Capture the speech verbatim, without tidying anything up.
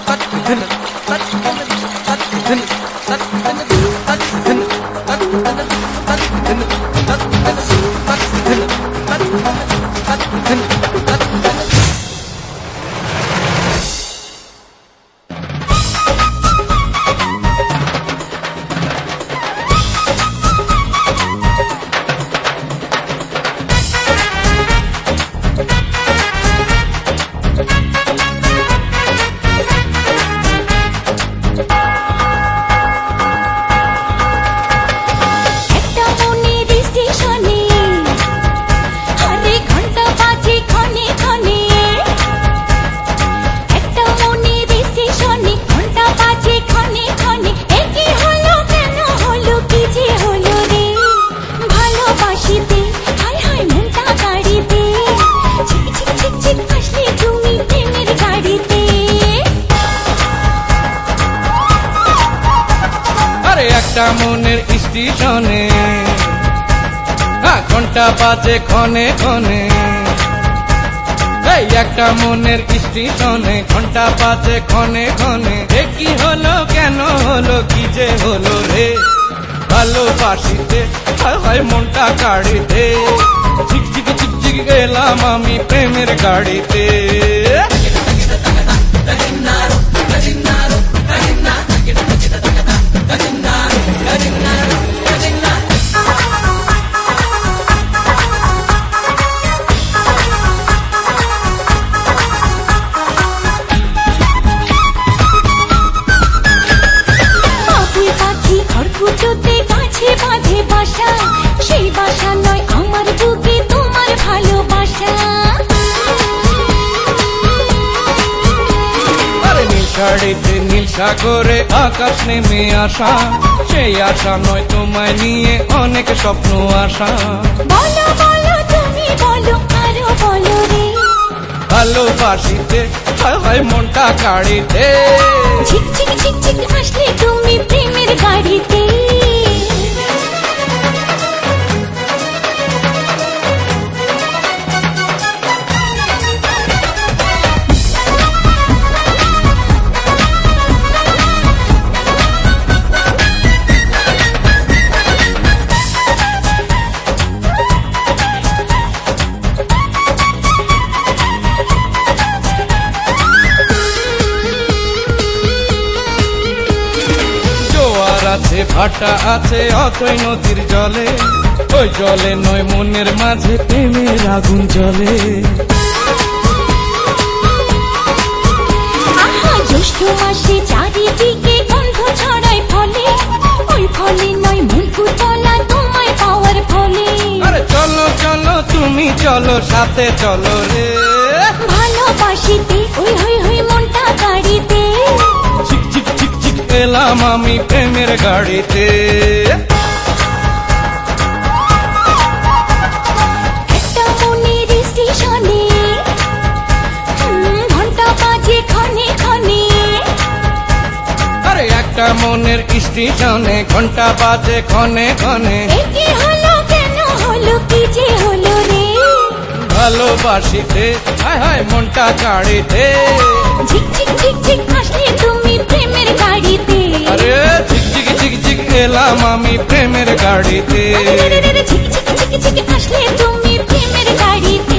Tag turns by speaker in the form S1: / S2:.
S1: একটা মনের স্টেশনে ঘন্টা বাজে ক্ষণে ক্ষণে, এই একটা মনের স্টেশনে ঘন্টা বাজে ক্ষণে ক্ষণে। এ কি হলো কেন হলো কি যে হলো রে, ভালোবাসিতে হয় মনটা কাড়িতে, ঝিকঝিক ঝিকঝিক গেলাম আমি প্রেমের গাড়িতে।
S2: সেই বাসা নয় আমার বুকে তোমার ভালোবাসা।
S1: আরে নীল শাড়িতে নীল সাগরে আকাশ নেমে আসা, সেই আশা নয় তোমায় নিয়ে অনেক স্বপ্ন আসা।
S2: বলো বলো তুমি বলো আরো বলো রে,
S1: ভালোবাসিতে হয় মনটা কাড়িতে,
S2: ঝিকঝিক ঝিকঝিক আসলে তুমি প্রেমের গাড়িতে।
S1: আছে ভাটা আছে অতই নদীর জলে, ওই জলে নয় মনের মাঝে প্রেমের আগুন জ্বলে।
S2: আহা জ্যৈষ্ঠ মাসে চারিদিকে গন্ধ ছড়ায় ফলে, ওই ফলে নয় মন পুতলা তোমায় পাওয়ার ফলে।
S1: আরে চলো চলো তুমি চলো সাথে চলো রে,
S2: ভালোবাসিতে ওই হই হই মনটা গাড়িতে,
S1: ঝিকঝিক ঝিকঝিক এলাম আমি প্রেমের গাড়িতে।
S2: একটা মনের স্টেশনে ঘন্টা বাজে ক্ষণে ক্ষণে,
S1: আরে একটা মনের স্টেশনে ঘন্টা বাজে ক্ষণে ক্ষণে।
S2: এ কি হলো কেন হলো কি যে হলো রে,
S1: ভালোবাসিতে হায় হায় মনটা কাড়িতে,
S2: ঝিকঝিক ঝিকঝিক আসলে তুমি প্রেমের গাড়িতে।
S1: আরে ঝিকঝিক ঝিকঝিক এলাম আমি প্রেমের গাড়িতে,
S2: ঝিকঝিক ঝিকঝিক আসলে তুমি প্রেমের গাড়িতে।